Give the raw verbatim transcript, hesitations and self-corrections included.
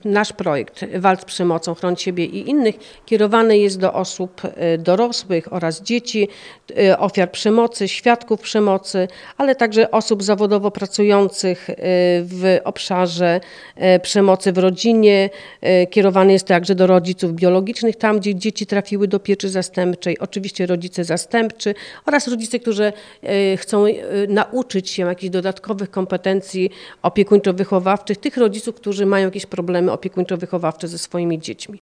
Nasz projekt Walcz z przemocą, chroń siebie i innych kierowany jest do osób dorosłych oraz dzieci, ofiar przemocy, świadków przemocy, ale także osób zawodowo pracujących w obszarze przemocy w rodzinie. Kierowany jest także do rodziców biologicznych, tam gdzie dzieci trafiły do pieczy zastępczej, oczywiście rodzice zastępczy oraz rodzice, którzy chcą nauczyć się jakichś dodatkowych kompetencji opiekuńczo-wychowawczych, tych rodziców, którzy mają jakieś problemy opiekuńczo-wychowawcze ze swoimi dziećmi.